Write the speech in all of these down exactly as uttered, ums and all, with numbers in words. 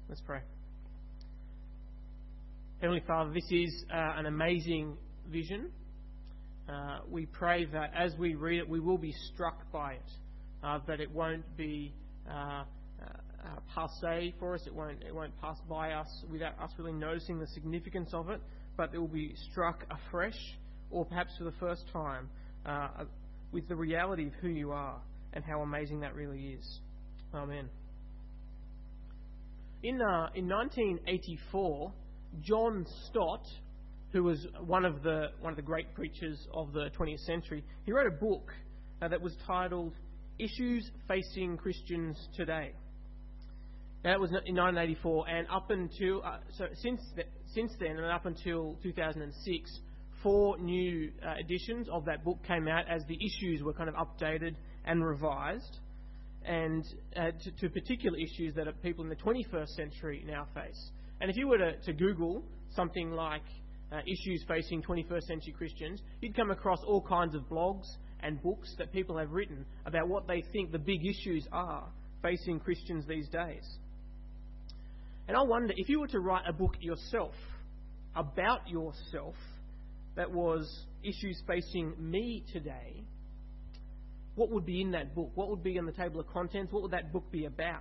Let's pray. Heavenly Father, this is uh, an amazing vision. Uh, we pray that as we read it, we will be struck by it, uh, that it won't be uh, uh, uh, passé for us, it won't, it won't pass by us without us really noticing the significance of it, but it will be struck afresh, or perhaps for the first time, uh, with the reality of who you are and how amazing that really is. Amen. In uh, in nineteen eighty-four, John Stott, who was one of the one of the great preachers of the twentieth century, he wrote a book uh, that was titled "Issues Facing Christians Today." Now, that was in nineteen eighty-four, and up until uh, so since th- since then, and up until two thousand six, four new uh, editions of that book came out as the issues were kind of updated and revised, and uh, to, to particular issues that people in the twenty-first century now face. And if you were to, to Google something like uh, issues facing twenty-first century Christians, you'd come across all kinds of blogs and books that people have written about what they think the big issues are facing Christians these days. And I wonder, if you were to write a book yourself, about yourself, that was issues facing me today, what would be in that book? What would be on the table of contents? What would that book be about?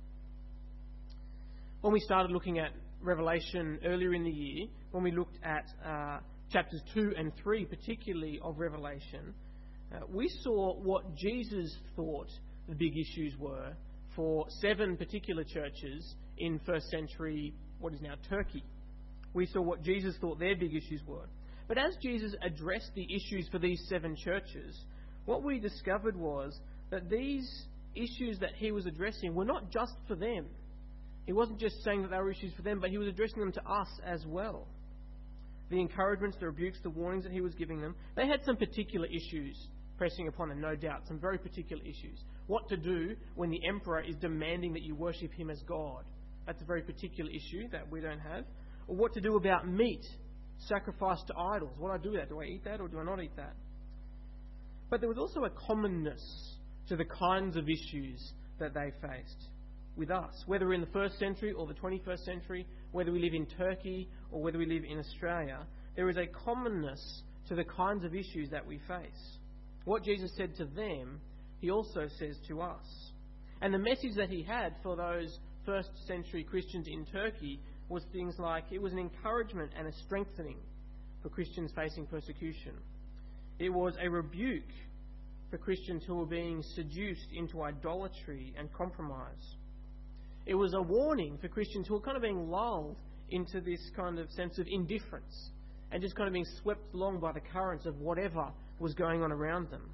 When we started looking at Revelation earlier in the year, when we looked at uh, chapters two and three, particularly of Revelation, uh, we saw what Jesus thought the big issues were for seven particular churches in first century, what is now Turkey. We saw what Jesus thought their big issues were. But as Jesus addressed the issues for these seven churches, what we discovered was that these issues that he was addressing were not just for them. He wasn't just saying that they were issues for them, but he was addressing them to us as well. The encouragements, the rebukes, the warnings that he was giving them, they had some particular issues pressing upon them, no doubt, some very particular issues. What to do when the emperor is demanding that you worship him as God. That's a very particular issue that we don't have. Or what to do about meat sacrificed to idols. What do I do with that? Do I eat that or do I not eat that? But there was also a commonness to the kinds of issues that they faced with us, whether we're in the first century or the twenty-first century, whether we live in Turkey or whether we live in Australia. There is a commonness to the kinds of issues that we face. What Jesus said to them, he also says to us. And the message that he had for those first century Christians in Turkey was things like, it was an encouragement and a strengthening for Christians facing persecution. It was a rebuke for Christians who were being seduced into idolatry and compromise. It was a warning for Christians who were kind of being lulled into this kind of sense of indifference and just kind of being swept along by the currents of whatever was going on around them.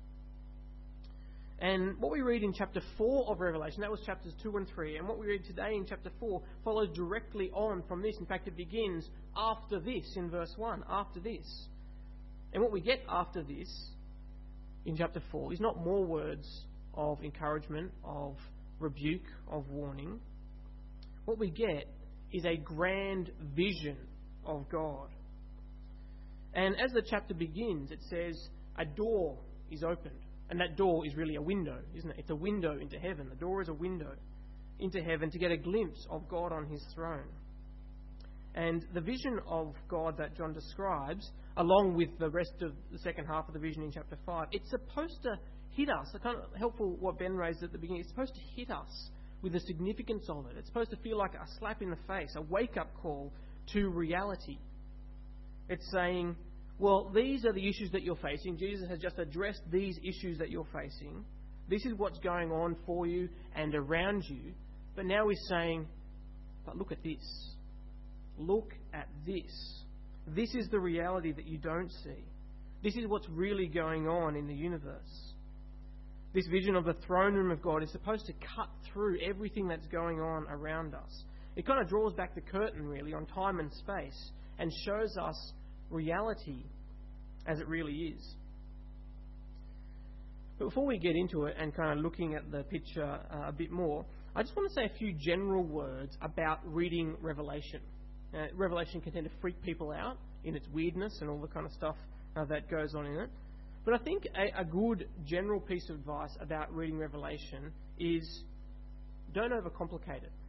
And what we read in chapter four of Revelation, that was chapters two and three, and what we read today in chapter four follows directly on from this. In fact, it begins after this in verse one, after this. And what we get after this in chapter four is not more words of encouragement, of rebuke, of warning. What we get is a grand vision of God. And as the chapter begins, it says, a door is opened. And that door is really a window, isn't it? It's a window into heaven. The door is a window into heaven to get a glimpse of God on his throne. And the vision of God that John describes, along with the rest of the second half of the vision in chapter five, it's supposed to hit us. It's kind of helpful what Ben raised at the beginning. It's supposed to hit us with the significance of it. It's supposed to feel like a slap in the face, a wake-up call to reality. It's saying, well, these are the issues that you're facing. Jesus has just addressed these issues that you're facing. This is what's going on for you and around you. But now he's saying, but look at this. Look at this. This is the reality that you don't see. This is what's really going on in the universe. This vision of the throne room of God is supposed to cut through everything that's going on around us. It kind of draws back the curtain, really, on time and space and shows us reality as it really is. But before we get into it and kind of looking at the picture uh, a bit more, I just want to say a few general words about reading Revelation. Uh, Revelation can tend to freak people out in its weirdness and all the kind of stuff uh, that goes on in it. But I think a, a good general piece of advice about reading Revelation is don't overcomplicate it.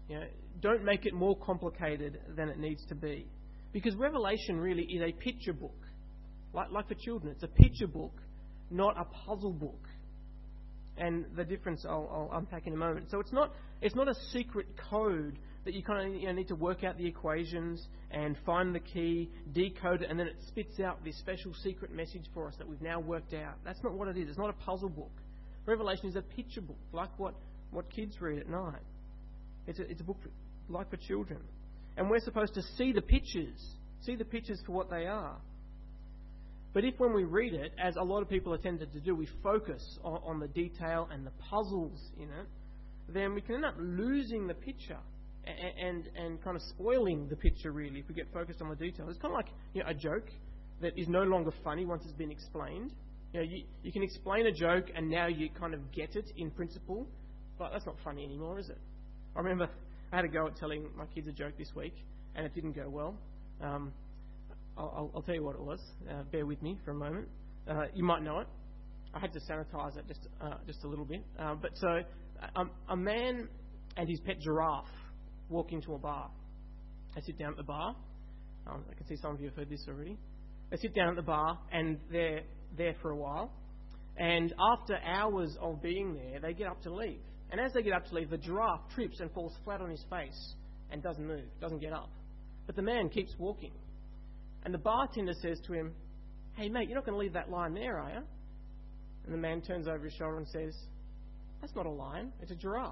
You know, don't make it more complicated than it needs to be. Because Revelation really is a picture book. Like, like for children, it's a picture book, not a puzzle book. And the difference I'll, I'll unpack in a moment. So it's not it's not a secret code that you kind of you know, need to work out the equations and find the key, decode it, and then it spits out this special secret message for us that we've now worked out. That's not what it is. It's not a puzzle book. Revelation is a picture book, like what, what kids read at night. It's a, it's a book for, like for children. And we're supposed to see the pictures, see the pictures for what they are. But if when we read it, as a lot of people are tempted to do, we focus on, on the detail and the puzzles in it, then we can end up losing the picture and, and and kind of spoiling the picture, really, if we get focused on the detail. It's kind of like you know, a joke that is no longer funny once it's been explained. You know, you, you can explain a joke and now you kind of get it in principle, but that's not funny anymore, is it? I remember I had a go at telling my kids a joke this week, and it didn't go well. Um, I'll, I'll tell you what it was. Uh, bear with me for a moment. Uh, you might know it. I had to sanitise it just uh, just a little bit. Uh, but so, um, a man and his pet giraffe walk into a bar. They sit down at the bar. Um, I can see some of you have heard this already. They sit down at the bar and they're there for a while. And after hours of being there, they get up to leave. And as they get up to leave, the giraffe trips and falls flat on his face and doesn't move, doesn't get up. But the man keeps walking. And the bartender says to him, "Hey, mate, you're not going to leave that lion there, are you?" And the man turns over his shoulder and says, "That's not a lion, it's a giraffe."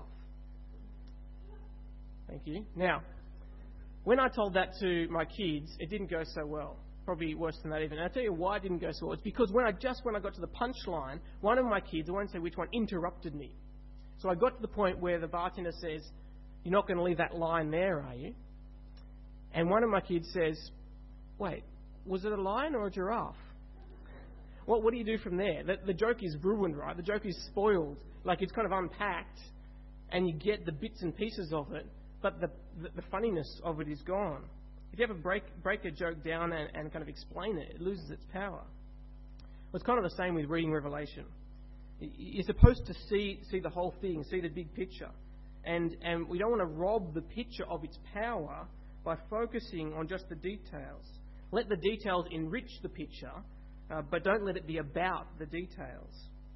Thank you. Now, when I told that to my kids, it didn't go so well. Probably worse than that even. And I'll tell you why it didn't go so well. It's because when I just when I got to the punchline, one of my kids, I won't say which one, interrupted me. So I got to the point where the bartender says, "You're not going to leave that lion there, are you?" And one of my kids says, "Wait, was it a lion or a giraffe?" Well, what do you do from there? The, the joke is ruined, right? The joke is spoiled. Like, it's kind of unpacked, and you get the bits and pieces of it, but the the, the funniness of it is gone. If you ever break break a joke down and, and kind of explain it, it loses its power. Well, it's kind of the same with reading Revelation. You're supposed to see see the whole thing, see the big picture. And, and we don't want to rob the picture of its power by focusing on just the details. Let the details enrich the picture, uh, but don't let it be about the details.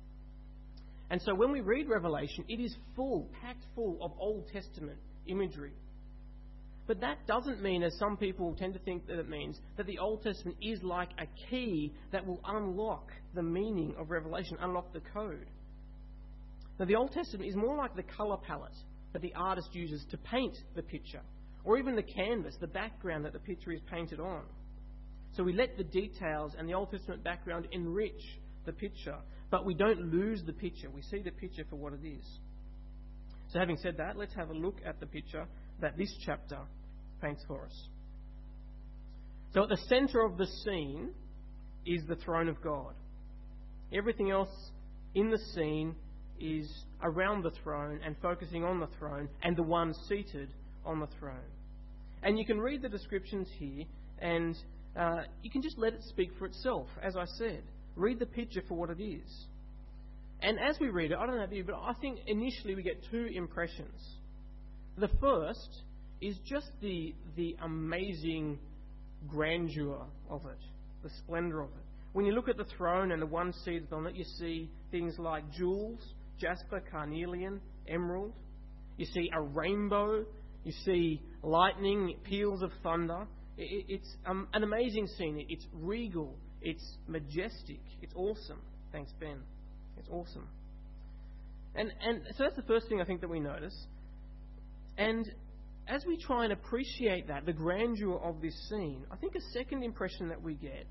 And so when we read Revelation, it is full, packed full of Old Testament imagery. But that doesn't mean, as some people tend to think that it means, that the Old Testament is like a key that will unlock the meaning of Revelation, unlock the code. Now, the Old Testament is more like the colour palette that the artist uses to paint the picture, or even the canvas, the background that the picture is painted on. So we let the details and the Old Testament background enrich the picture, but we don't lose the picture. We see the picture for what it is. So having said that, let's have a look at the picture that this chapter paints for us. So at the centre of the scene is the throne of God. Everything else in the scene is around the throne and focusing on the throne and the one seated on the throne. And you can read the descriptions here and uh, you can just let it speak for itself, as I said. Read the picture for what it is. And as we read it, I don't know about you, but I think initially we get two impressions. The first is just the the amazing grandeur of it, the splendour of it. When you look at the throne and the one seated on it, you see things like jewels, jasper, carnelian, emerald. You see a rainbow. You see lightning, peals of thunder. It, it's um, an amazing scene. It's regal. It's majestic. It's awesome. Thanks, Ben. It's awesome. And and so that's the first thing I think that we notice. And as we try and appreciate that, the grandeur of this scene, I think a second impression that we get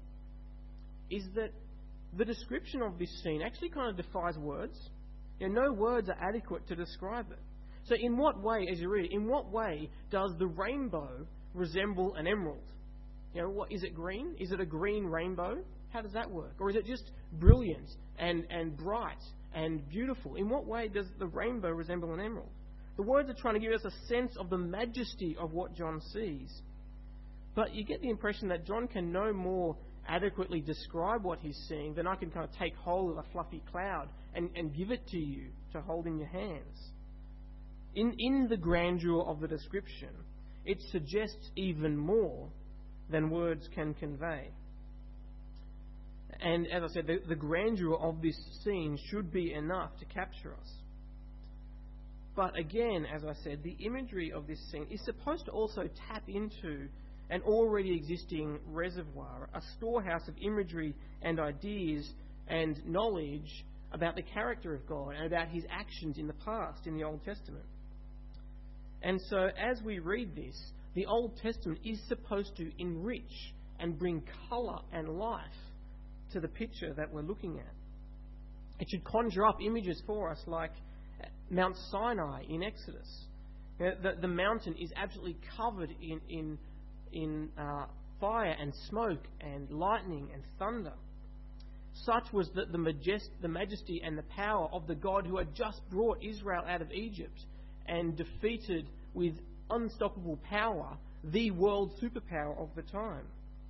is that the description of this scene actually kind of defies words. You know, no words are adequate to describe it. So in what way, as you read it, in what way does the rainbow resemble an emerald? You know, what is it green? Is it a green rainbow? How does that work? Or is it just brilliant and, and bright and beautiful? In what way does the rainbow resemble an emerald? The words are trying to give us a sense of the majesty of what John sees. But you get the impression that John can no more adequately describe what he's seeing than I can kind of take hold of a fluffy cloud and, and give it to you to hold in your hands. In, in the grandeur of the description, it suggests even more than words can convey. And as I said, the, the grandeur of this scene should be enough to capture us. But again, as I said, the imagery of this scene is supposed to also tap into an already existing reservoir, a storehouse of imagery and ideas and knowledge about the character of God and about his actions in the past in the Old Testament. And so as we read this, the Old Testament is supposed to enrich and bring colour and life to the picture that we're looking at. It should conjure up images for us like Mount Sinai in Exodus. You know, the, the mountain is absolutely covered in, in, in uh, fire and smoke and lightning and thunder. Such was the, the, majest, the majesty and the power of the God who had just brought Israel out of Egypt and defeated with unstoppable power the world superpower of the time.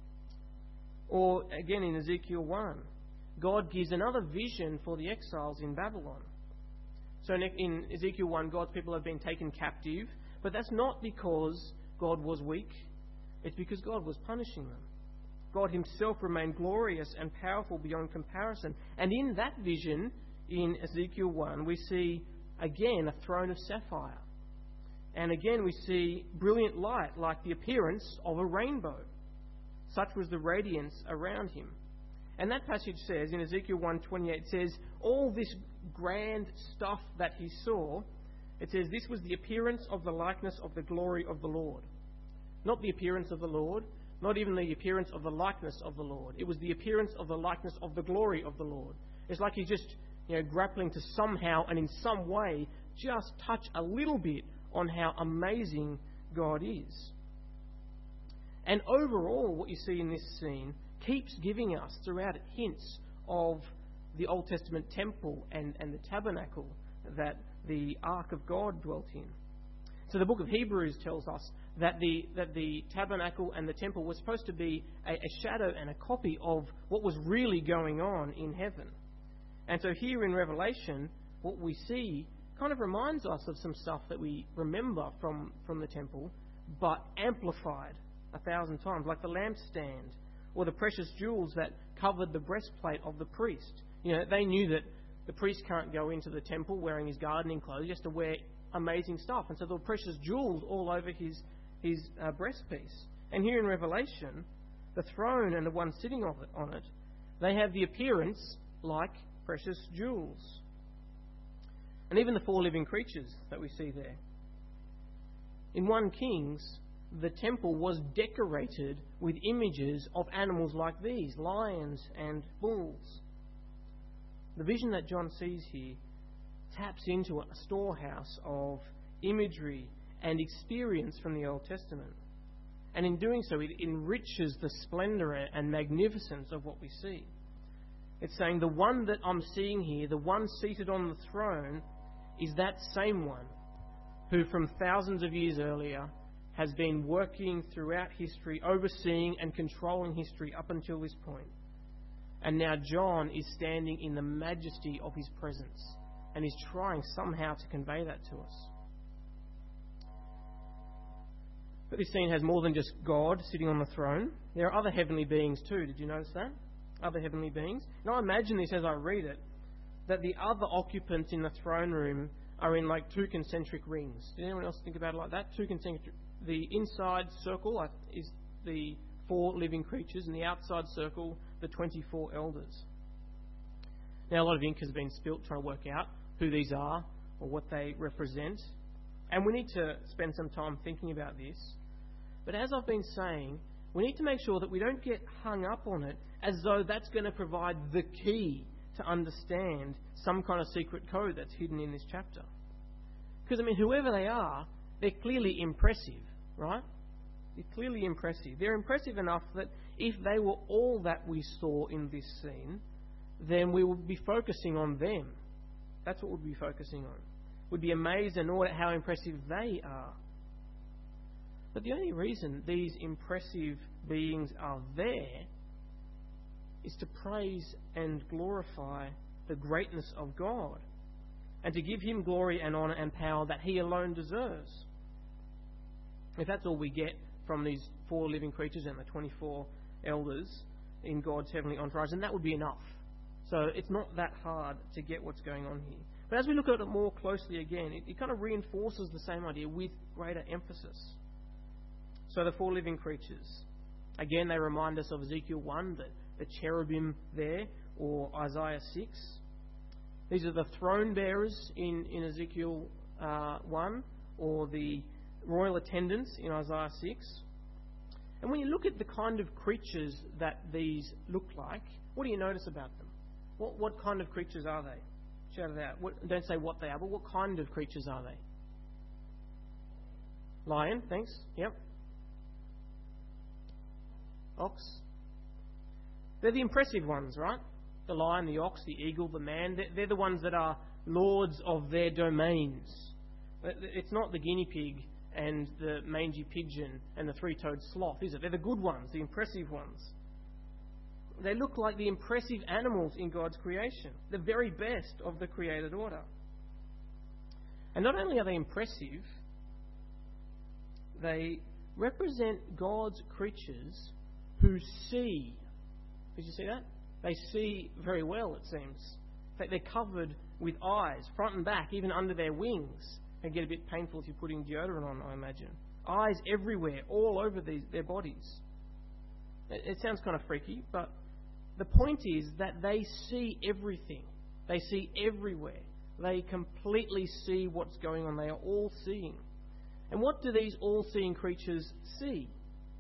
Or again in Ezekiel one, God gives another vision for the exiles in Babylon. So in Ezekiel one, God's people have been taken captive, but that's not because God was weak. It's because God was punishing them. God himself remained glorious and powerful beyond comparison. And in that vision, in Ezekiel one, we see again a throne of sapphire. And again we see brilliant light like the appearance of a rainbow. Such was the radiance around him. And that passage says, in Ezekiel one twenty-eight, it says, all this grand stuff that he saw, it says, this was the appearance of the likeness of the glory of the Lord. Not the appearance of the Lord, not even the appearance of the likeness of the Lord. It was the appearance of the likeness of the glory of the Lord. It's like he's just, you know, grappling to somehow and in some way just touch a little bit on how amazing God is. And overall, what you see in this scene keeps giving us throughout it hints of the Old Testament temple and, and the tabernacle that the Ark of God dwelt in. So the book of Hebrews tells us that the that the tabernacle and the temple were supposed to be a, a shadow and a copy of what was really going on in heaven. And so here in Revelation, what we see kind of reminds us of some stuff that we remember from, from the temple, but amplified a thousand times, like the lampstand or the precious jewels that covered the breastplate of the priest. You know, they knew that the priest can't go into the temple wearing his gardening clothes. He has to wear amazing stuff. And so there were precious jewels all over his, his uh, breastpiece. And here in Revelation, the throne and the one sitting on it, on it, they have the appearance like precious jewels. And even the four living creatures that we see there. In First Kings, the temple was decorated with images of animals like these, lions and bulls. The vision that John sees here taps into a storehouse of imagery and experience from the Old Testament. And in doing so, it enriches the splendour and magnificence of what we see. It's saying the one that I'm seeing here, the one seated on the throne, is that same one who from thousands of years earlier has been working throughout history, overseeing and controlling history up until this point. And now John is standing in the majesty of his presence and is trying somehow to convey that to us. But this scene has more than just God sitting on the throne. There are other heavenly beings too. Did you notice that? Other heavenly beings. And I imagine this as I read it, that the other occupants in the throne room are in like two concentric rings. Did anyone else think about it like that? Two concentric. The inside circle is the four living creatures, and the outside circle, the twenty-four elders. Now, a lot of ink has been spilt trying to work out who these are or what they represent. And we need to spend some time thinking about this. But as I've been saying, we need to make sure that we don't get hung up on it as though that's going to provide the key to understand some kind of secret code that's hidden in this chapter. Because, I mean, whoever they are, they're clearly impressive, right? They're clearly impressive. They're impressive enough that if they were all that we saw in this scene, then we would be focusing on them. That's what we'd be focusing on. We'd be amazed and awed at how impressive they are. But the only reason these impressive beings are there is to praise and glorify the greatness of God. and to give him glory and honour and power that he alone deserves. If that's all we get from these four living creatures and the twenty-four elders in God's heavenly entourage, then that would be enough. So it's not that hard to get what's going on here. But as we look at it more closely again, it, it kind of reinforces the same idea with greater emphasis. So the four living creatures, again, they remind us of Ezekiel one, the, the cherubim there, or Isaiah six. These are the throne bearers in, in Ezekiel uh, one, or the royal attendants in Isaiah six. And when you look at the kind of creatures that these look like, what do you notice about them? What, what kind of creatures are they? Shout it out. What, don't say what they are, but what kind of creatures are they? Lion, thanks. Yep. Ox. They're the impressive ones, right? The lion, the ox, the eagle, the man. They're, they're the ones that are lords of their domains. It's not the guinea pig and the mangy pigeon and the three-toed sloth, is it? They're the good ones, the impressive ones. They look like the impressive animals in God's creation, the very best of the created order. And not only are they impressive, they represent God's creatures who see. Did you see that? They see very well, it seems. They're covered with eyes, front and back, even under their wings. It can get a bit painful if you're putting deodorant on, I imagine. Eyes everywhere, all over these, their bodies. It, it sounds kind of freaky, but the point is that they see everything. They see everywhere. They completely see what's going on. They are all seeing. And what do these all-seeing creatures see?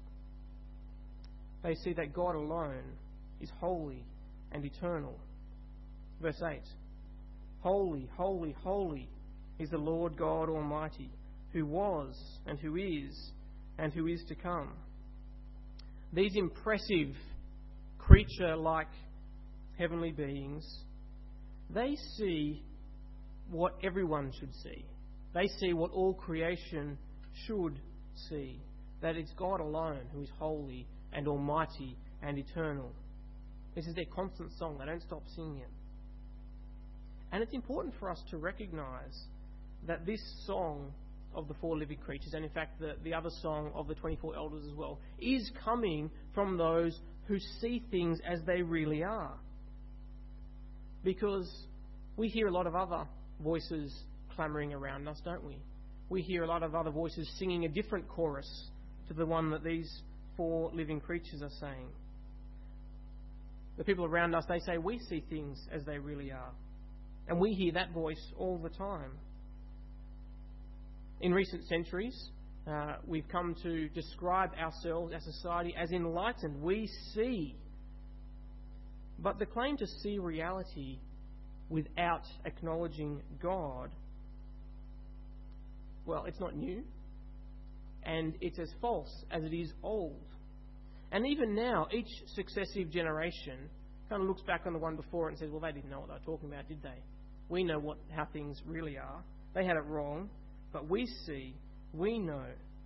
They see that God alone is holy and eternal. Verse eight. Holy, holy, holy is the Lord God Almighty, who was and who is and who is to come. These impressive creature-like heavenly beings, they see what everyone should see. They see what all creation should see, that it's God alone who is holy and almighty and eternal. This is their constant song. They don't stop singing it. And it's important for us to recognise that this song of the four living creatures, and in fact the, the other song of the twenty-four elders as well, is coming from those who see things as they really are. Because we hear a lot of other voices clamouring around us, don't we? We hear a lot of other voices singing a different chorus to the one that these four living creatures are saying. The people around us, they say we see things as they really are. And we hear that voice all the time. In recent centuries, uh, we've come to describe ourselves, our society, as enlightened. We see. But the claim to see reality without acknowledging God, well, it's not new. And it's as false as it is old. And even now, each successive generation kind of looks back on the one before it and says, well, they didn't know what they were talking about, did they? We know what how things really are. They had it wrong, but we see, we know.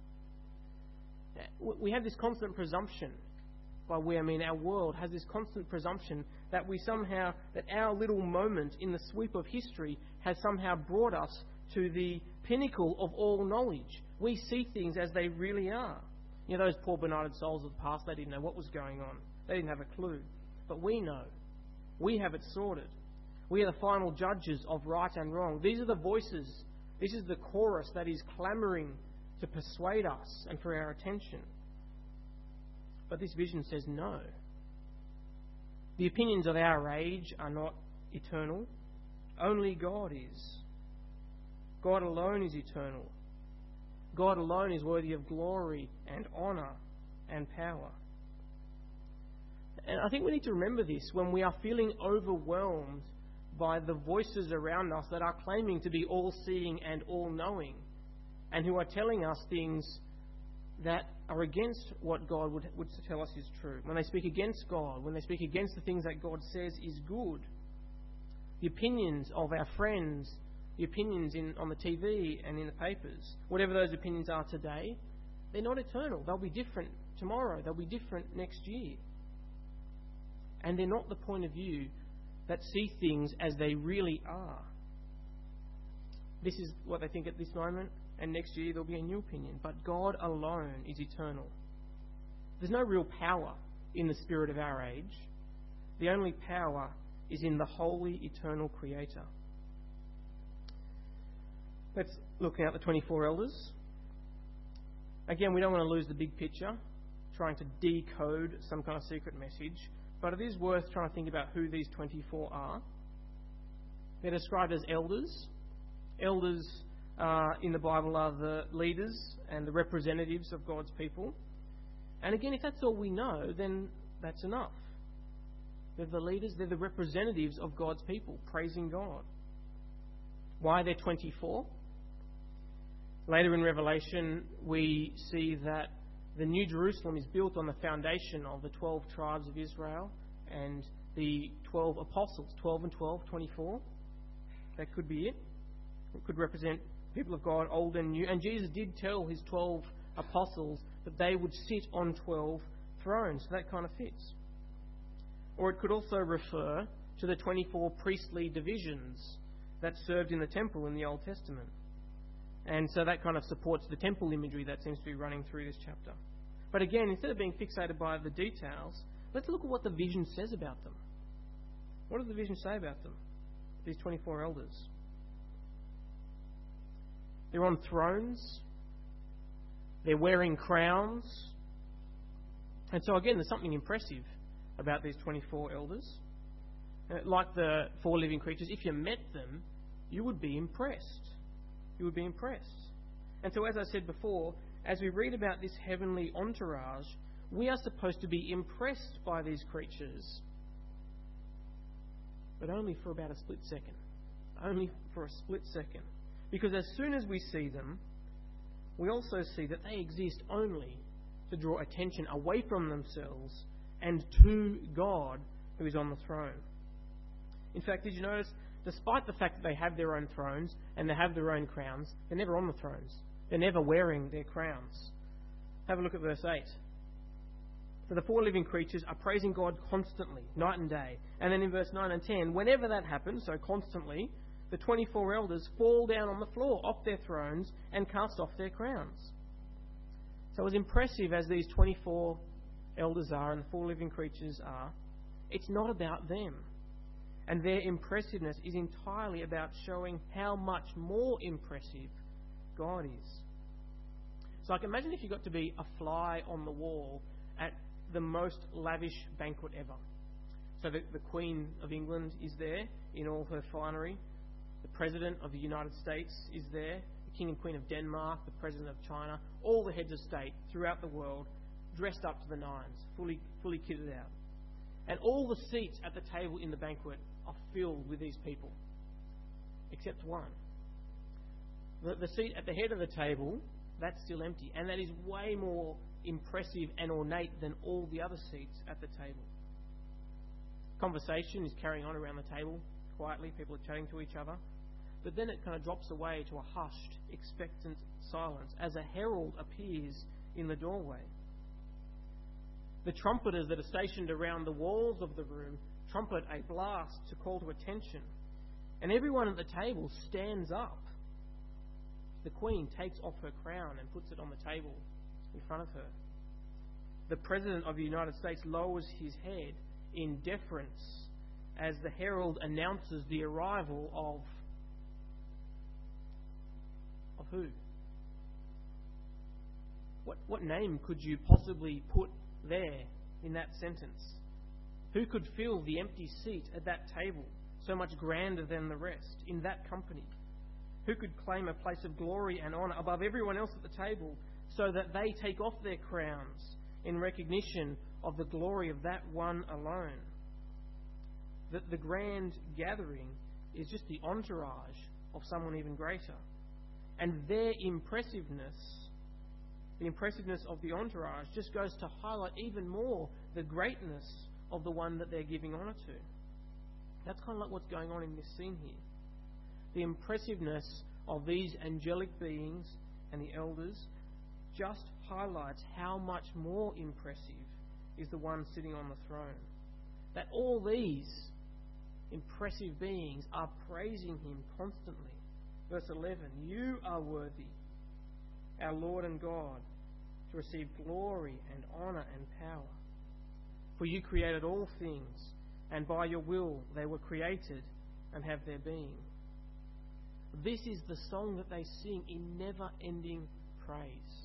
We have this constant presumption. By we, I mean our world has this constant presumption that we somehow, that our little moment in the sweep of history has somehow brought us to the pinnacle of all knowledge. We see things as they really are. You know, those poor benighted souls of the past, they didn't know what was going on. They didn't have a clue. But we know. We have it sorted. We are the final judges of right and wrong. These are the voices. This is the chorus that is clamouring to persuade us and for our attention. But this vision says no. The opinions of our age are not eternal. Only God is. God alone is eternal. God alone is worthy of glory and honour and power. And I think we need to remember this when we are feeling overwhelmed by the voices around us that are claiming to be all-seeing and all-knowing, and who are telling us things that are against what God would, would tell us is true. When they speak against God, when they speak against the things that God says is good, the opinions of our friends, the opinions in, on the T V and in the papers, whatever those opinions are today, they're not eternal. They'll be different tomorrow. They'll be different next year. And they're not the point of view that see things as they really are. this is what they think at this moment, and next year there'll be a new opinion. But God alone is eternal. There's no real power in the spirit of our age. The only power is in the holy, eternal Creator. Let's look at the twenty-four elders. Again, we don't want to lose the big picture, trying to decode some kind of secret message, but it is worth trying to think about who these twenty-four are. They're described as elders. Elders uh, in the Bible are the leaders and the representatives of God's people. And again, if that's all we know, then that's enough. They're the leaders, they're the representatives of God's people, praising God. Why are there twenty-four? Later in Revelation, we see that the New Jerusalem is built on the foundation of the twelve tribes of Israel and the twelve apostles, twelve and twelve, twenty-four. That could be it. It could represent people of God, old and new. And Jesus did tell his twelve apostles that they would sit on twelve thrones. So that kind of fits. Or it could also refer to the twenty-four priestly divisions that served in the temple in the Old Testament. And so that kind of supports the temple imagery that seems to be running through this chapter. But again, instead of being fixated by the details, let's look at what the vision says about them. What does the vision say about them? These twenty-four elders. They're on thrones. They're wearing crowns. And so again, there's something impressive about these twenty-four elders. Uh, like the four living creatures, if you met them, you would be impressed. You would be impressed. And so, as I said before, as we read about this heavenly entourage, we are supposed to be impressed by these creatures. But only for about a split second. Only for a split second. Because as soon as we see them, we also see that they exist only to draw attention away from themselves and to God who is on the throne. In fact, did you notice, despite the fact that they have their own thrones and they have their own crowns, they're never on the thrones. They're never wearing their crowns. Have a look at verse eight. So the four living creatures are praising God constantly, night and day. And then in verse nine and ten, whenever that happens, so constantly, the twenty-four elders fall down on the floor off their thrones and cast off their crowns. So as impressive as these twenty-four elders are and the four living creatures are, it's not about them. And their impressiveness is entirely about showing how much more impressive God is. So I can imagine if you got to be a fly on the wall at the most lavish banquet ever. So the, the Queen of England is there in all her finery. The President of the United States is there. The King and Queen of Denmark, the President of China, all the heads of state throughout the world dressed up to the nines, fully, fully kitted out. And all the seats at the table in the banquet are filled with these people, except one. The, the seat at the head of the table, that's still empty, and that is way more impressive and ornate than all the other seats at the table. Conversation is carrying on around the table quietly, people are chatting to each other, but then it kind of drops away to a hushed, expectant silence as a herald appears in the doorway. The trumpeters that are stationed around the walls of the room trumpet a blast to call to attention. And everyone at the table stands up. The Queen takes off her crown and puts it on the table in front of her. The President of the United States lowers his head in deference as the herald announces the arrival of... Of who? What, what name could you possibly put there in that sentence? Who could fill the empty seat at that table, so much grander than the rest, in that company? Who could claim a place of glory and honour above everyone else at the table, so that they take off their crowns in recognition of the glory of that one alone? That the grand gathering is just the entourage of someone even greater. And their impressiveness, the impressiveness of the entourage, just goes to highlight even more the greatness of the one that they're giving honour to. That's kind of like what's going on in this scene here. The impressiveness of these angelic beings and the elders just highlights how much more impressive is the one sitting on the throne. That all these impressive beings are praising him constantly. Verse eleven, you are worthy, our Lord and God, to receive glory and honour and power. For you created all things, and by your will they were created and have their being. This is the song that they sing in never-ending praise.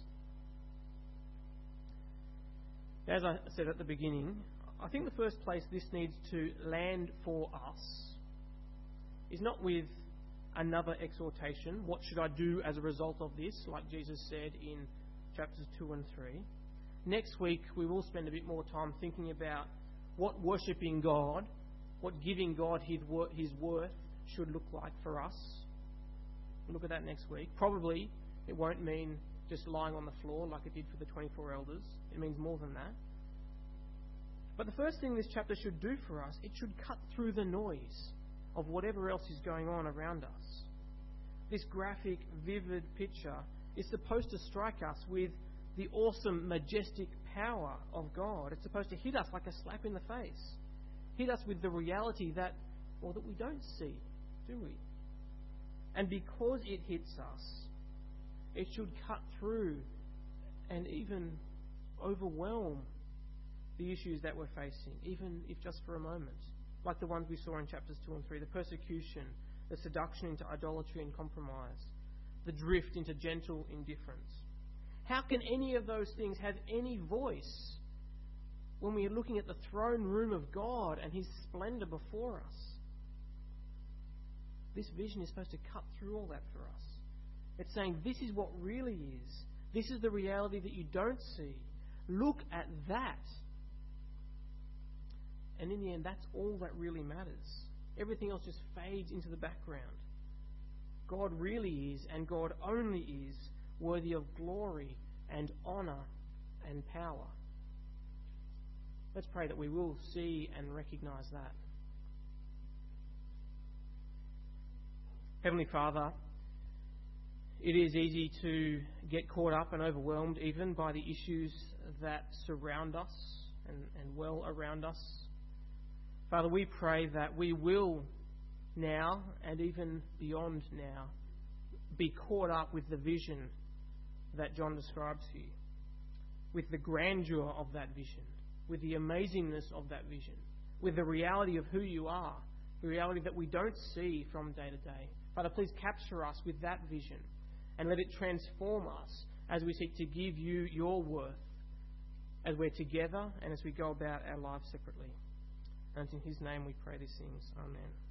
As I said at the beginning, I think the first place this needs to land for us is not with another exhortation. What should I do as a result of this? Like Jesus said in chapters two and three. Next week we will spend a bit more time thinking about what worshipping God, what giving God his worth should look like for us. We'll look at that next week. Probably it won't mean just lying on the floor like it did for the twenty-four elders. It means more than that. But the first thing this chapter should do for us, it should cut through the noise of whatever else is going on around us. This graphic, vivid picture is supposed to strike us with the awesome, majestic power of God. It's supposed to hit us like a slap in the face. Hit us with the reality that, well, that we don't see, do we? And because it hits us, it should cut through and even overwhelm the issues that we're facing, even if just for a moment. Like the ones we saw in chapters two and three, the persecution, the seduction into idolatry and compromise, the drift into gentle indifference. How can any of those things have any voice when we are looking at the throne room of God and His splendour before us? This vision is supposed to cut through all that for us. It's saying this is what really is. This is the reality that you don't see. Look at that. And in the end, that's all that really matters. Everything else just fades into the background. God really is, and God only is, worthy of glory and honour and power. Let's pray that we will see and recognise that. Heavenly Father, it is easy to get caught up and overwhelmed even by the issues that surround us and, and well around us. Father, we pray that we will now, and even beyond now, be caught up with the vision that John describes here, with the grandeur of that vision, with the amazingness of that vision, with the reality of who you are, the reality that we don't see from day to day. Father, please capture us with that vision and let it transform us as we seek to give you your worth, as we're together and as we go about our lives separately. And in His name we pray these things. Amen.